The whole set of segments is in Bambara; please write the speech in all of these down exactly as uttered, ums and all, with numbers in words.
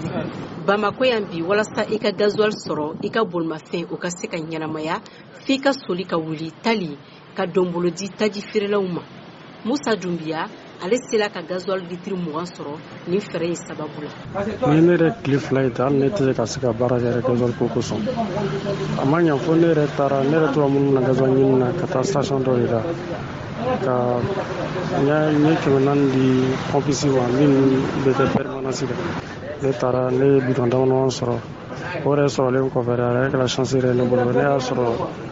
Bamako yan bi walasa i ka gasoil sɔrɔ i ka bolimafɛn o ka se ka ɲɛnamaya f'i ka soli ka wuli tali ka donbolodi taji feerelaw ma. Musa Dumbiya ale sela ka gasoil litiri mugan sɔrɔ ni fɛrɛ ye sababu la. Ni ne yɛrɛ tile fila ye tan ne tɛ ka se ka baara kɛ gasoil ko kosɔn. A ma ɲɛ fo ne yɛrɛ taara ne yɛrɛ tora minnu na gasoil ɲini na ka taa station dɔ de la ka n ye kɛmɛ naani di pompisi ma min bɛ kɛ permanence la. Ne taara ne ye bidon damadama sɔrɔ o yɛrɛ sɔrɔlen kɔfɛ a yɛrɛ kɛra chance yɛrɛ ne bolo ne y'a sɔrɔ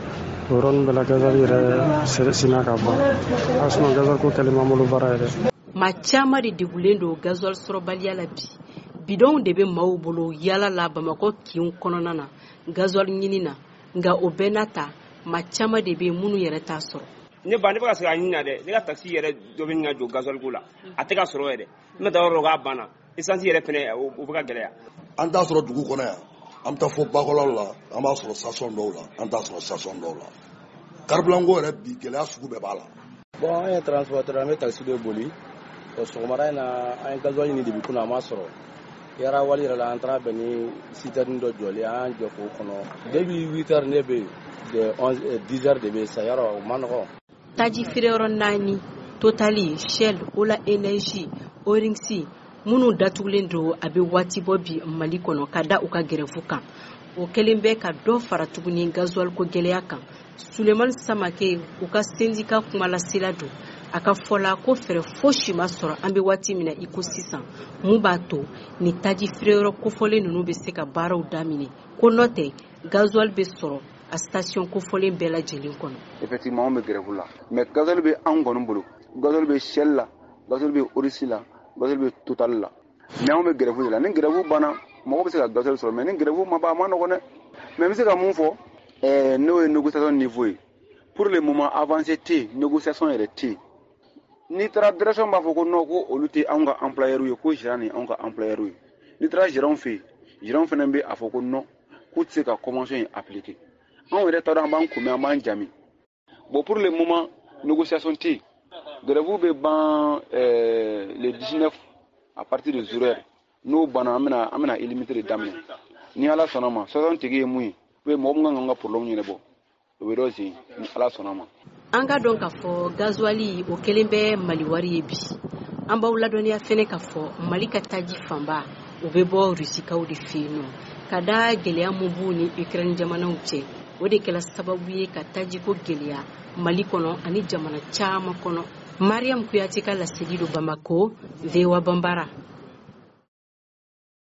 o yɔrɔnin bɛɛ la gasoil yɛrɛ sinna ka ban a sinon gasoil ko kɛlen b'an bolo baara yɛrɛ. Maa caman de degulen don gasoil sɔrɔbaliya la bi. Bidonw de bɛ maaw bolo yala la Bamakɔ kinw kɔnɔna na gasoil ɲini na nka o bɛɛ n'a ta maa caman de bɛ minnu yɛrɛ t'a sɔrɔ. Ne ba ne bɛ ka se ka ɲini na dɛ ne ka taxi yɛrɛ dɔ bɛ ɲini ka jɔ gasoil ko la a tɛ ka sɔrɔ yɛrɛ ne taa yɔrɔ k'a banna essence yɛrɛ fɛnɛ o bɛ ka gɛlɛya. An t'a sɔrɔ dugu kɔnɔ yan an bɛ taa fɔ bakɔlaw la an b'a sɔrɔ station dɔw la an t'a sɔrɔ station dɔw la carburant ko yɛrɛ bi gɛlɛya sugu bɛɛ b'a la. Bon an ye transporteur an bɛ taxi de boli sɔgɔmada in na an ye gasoil ɲini depuis kunun an m'a sɔrɔ yara wali yɛrɛ la an taara bɛn ni citerne dɔ jɔlen an y'an jɔ k'o kɔnɔ depuis huit heures ne bɛ de onze dix heures de bɛ sa yɔrɔ o ma nɔgɔn. Taji feereyɔrɔ naani Totali, Shell, Ola Energy, Oringsi minnu datugulen don a bɛ waati bɔ bi Mali kɔnɔ ka da u ka grève kan. O kɛlen bɛ ka dɔ fara tuguni gasoil ko gɛlɛya kan. Sulemani Samake u ka syndicat kumalasela don a ka fɔla ko fɛrɛ fosi ma sɔrɔ an bɛ waati min na i ko sisan mun b'a to ni taji feereyɔrɔ kofɔlen ninnu bɛ se ka baaraw daminɛ ko n'o tɛ gasoil bɛ sɔrɔ a station kofɔlen bɛɛ lajɛlen kɔnɔ. Effectivement on bɛ grève la mais gasoil bɛ an kɔni bolo gasoil bɛ Shell la gasoil bɛ Orisi la gasoil bɛ Total la mais an bɛ grève de la ni grève banna mɔgɔ bɛ se ka gasoil sɔrɔ mais ni grève ma ban a ma nɔgɔn dɛ mais n bɛ se ka mun fɔ ɛɛ n'o ye négociation niveau ye pour le moment avancé tɛ yen négociation yɛrɛ tɛ yen n'i taara direction b'a fɔ ko non ko olu tɛ anw ka employeur ye ko gérant ni anw ka employeur ye n'i taara gérant fɛ yen gérant fana bɛ a fɔ ko non k'u tɛ se ka convention in appliquer anw yɛrɛ taara an b'an kunbɛn an b'an jami bon pour le moment négociation tɛ yen grève bɛ ban le dix-neuf à partir de zéro heure n'o banna an bɛna an bɛna illimité de daminɛ ni ala sɔnna ma sɔsɔn tigi ye mun ye ou mɔgɔ min kan ka problème ɲɛnabɔ o bɛ dɔ sen ni ala sɔnna ma. An ka dɔn k'a fɔ gasoil o kelen bɛ Mali wari ye bi an b'aw ladɔnniya fɛnɛ k'a fɔ Mali ka taji fanba o bɛ bɔ Rusikaw de fɛ yen nɔ ka da gɛlɛya mun b'u ni Ukraine jamanaw cɛ o de kɛra sababu ye ka taji ko gɛlɛya Mali kɔnɔ ani jamana caman kɔnɔ. Mariam Kuyate ka laseli do Bamako, V O A Bambara.